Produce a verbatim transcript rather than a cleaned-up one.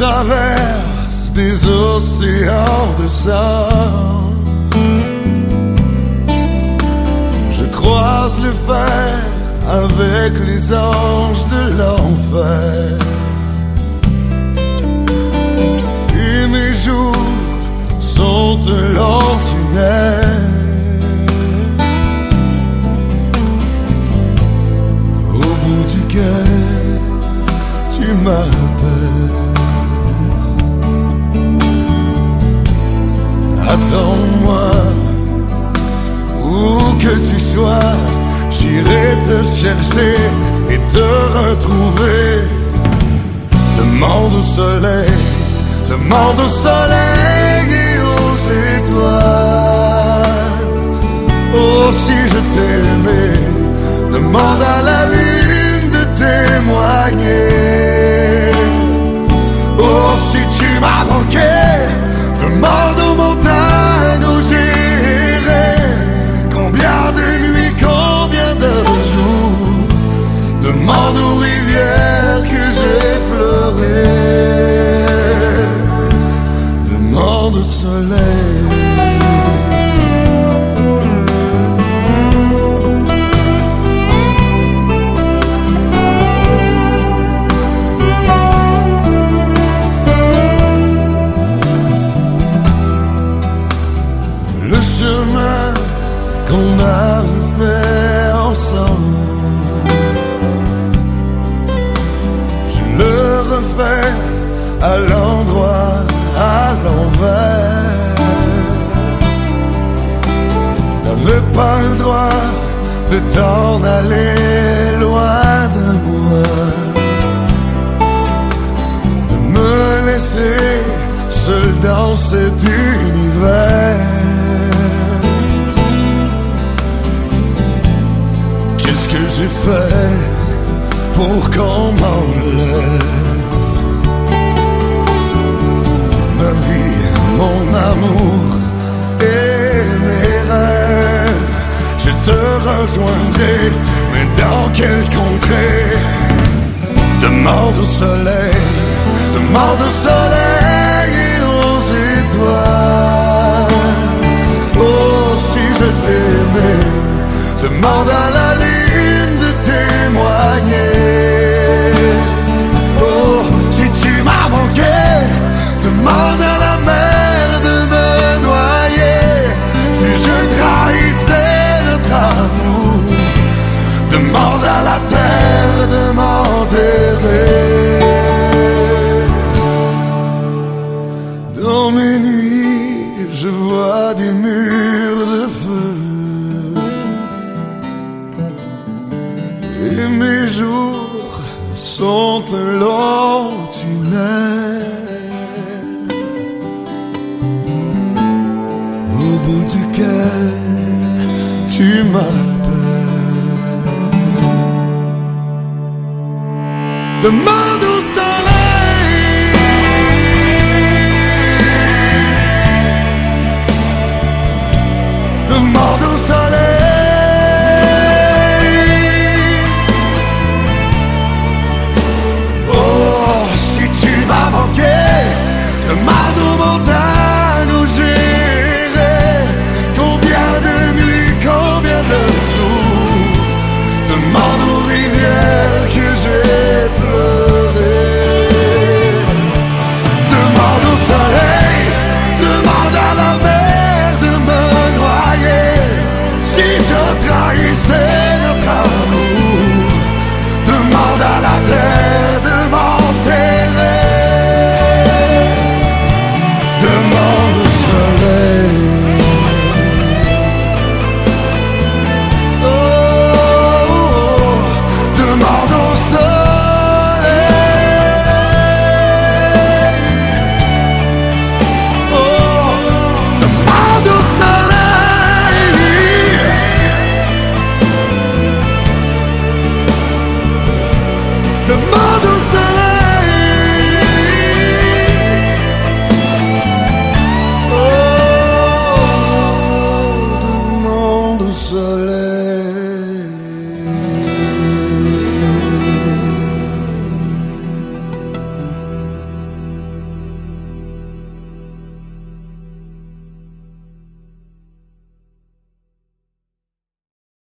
traverse des océans de sang. Je croise le fer avec les anges de l'enfer. Et mes jours sont un long tunnel. Au bout duquel tu m'appelles. Attends-moi, où que tu sois, j'irai te chercher et te retrouver. Demande au soleil, demande au soleil et aux étoiles. Oh, si je t'aimais, demande à la lune de témoigner. Oh, si tu m'as manqué, demande aux montagnes où j'irai. Combien de nuits, combien de jours, demande aux rivières que j'ai pleuré. Demande au soleil. Qu'on a fait ensemble, je le refais à l'endroit, à l'envers. T'avais pas le droit de t'en aller loin de moi, de me laisser seul dans cet univers. Que j'ai fait pour qu'on m'enlève ma vie, mon amour et mes rêves. Je te rejoindrai, mais dans quelle contrée? Demande au soleil, demande au soleil et aux étoiles. Oh, si je t'aimais, demande à la lune de témoigner. Oh, si tu m'as manqué, demande à la mer de me noyer. Si je trahissais notre amour, demande à la terre de m'enterrer. Dans mes nuits, je vois des murs de feu. Et mes jours sont un long tunnel, au bout duquel tu m'appelles. Demande au soleil, demande au soleil. Demande aux montagnes où j'irai. Combien de nuits, combien de jours, demande aux rivières que j'ai pleuré. Demande au soleil, demande à la mer de me noyer. Si je trahissais notre amour, demande à la terre de m'enterrer. Demande au soleil. Oh, oh, oh, demande au soleil. Oh, demande au soleil. Demande au soleil. Oh, demande au soleil.